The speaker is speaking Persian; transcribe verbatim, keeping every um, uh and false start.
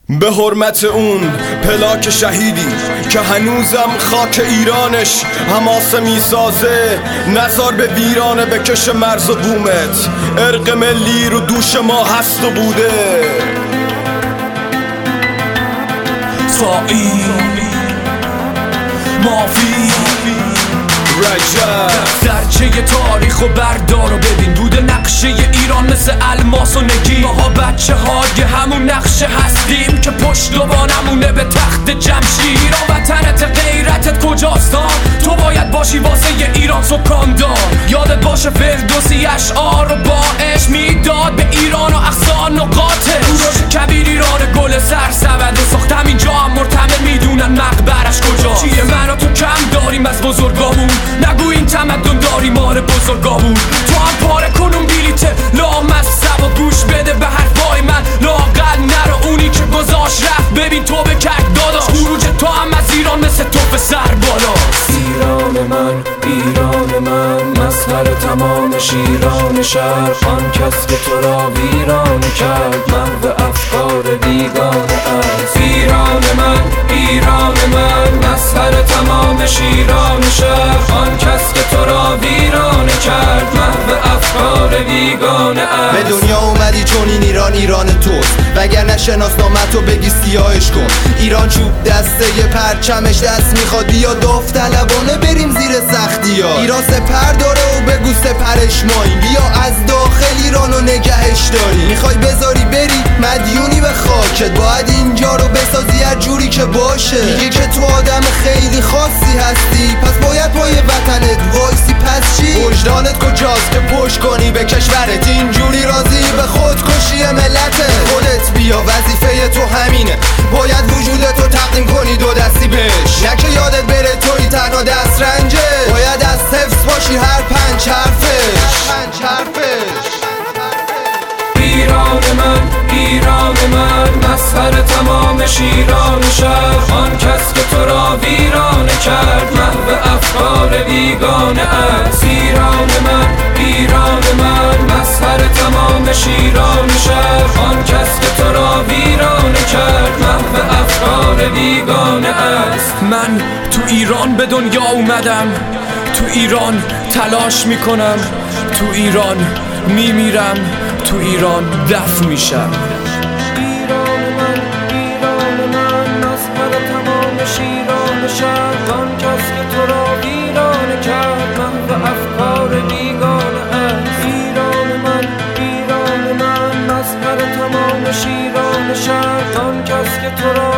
به حرمت اون پلاک شهیدی که هنوزم خاک ایرانش حماسه میسازه، نزار به ویرانه بکش مرز و بومت. ارق ملی رو دوش ما هست و بوده. سائی مافی رجب درچه تاریخ و بردار و ببین، بوده نقشه ایران مثل الماس و نگین. ماها بچه های همون نقشه هستیم که پشتوانمونه به تخت جمشید. ایران وطنت، غیرتت کجاست؟ تو باید باشی واسه ایران سکاندار. یادت باشه فردوسی اشعار و با عشق میداد به ایران و اقصا نقاطش. کوروش کبیر ایران گل سرسبد و ساختم اینجا هم مرتمه میدونن مقبرش کجاست. چیه من و تو کم داریم از بزرگامون؟ نگو این تمدن داری مار بزرگامون. تو هم پاره کنون بیلیت لامصب و گوش بده به حرفای من. لااقل نرو اونی که گذاشت رفت، ببین تو به کرد داداش. خروج تو هم از ایران مثل توپ سر بالا. ایران من، ایران من، مظهر تمام شیران شهر. آن کس که تو را ویران کرد، محو افکار بیگانه است. ایران من، ایران من، مظهر تمام شیران شهر. آن کس که تو را ویران کرد، محو افکار بیگانه است. به دنیا اومدی چون این ایران ایران توست، وگرنه شناسنامه‌تو بگی سیاهش کن. ایران چوب دسته پرچمش دست میخواد، یا داوطلبانه بریم زیر سختی ها. ایران سپر داره و بگو سپرش ماییم، بیا از داخل ایرانو نگهش داری. میخوای بذاری بری مدیونی به خاکت، باید اینجا رو بسازی هر جوری که باشه. میگه که تو آدم خیلی خاصی هستی، پس باید پای وطنت وایسی. پس چی؟ وجدانت کجاست که پشت کنی به کشورت؟ اینجوری راضی به خودکشی ملته؟ خودت بیا، وظیفه تو همینه، باید وجودتو تقدیم کنی دو دستی بهش. نه که یادت بره توی تنها دست رنجه، باید از حفظ باشی هر پنج حرفش. ایران من، ایران من، مظهر تمام شیران شهر. آن کس که تو را ویران کرد، محو افکار بیگانه است. ایران من، ایران من، مظهر تمام شیران شهر. آن کس که تو را ویران کرد، محو افکار بیگانه است. من تو ایران به دنیا اومدم، تو ایران تلاش میکنم، تو ایران میمیرم، تو ایران دفن میشم. ایران من، ایران من، مظهر تمام شیران شهر. آن کس که تو را ویران کرد، محو افکار بیگانه است. ایران من، ایران من، مظهر تمام شیران شهر. آن کس که تو را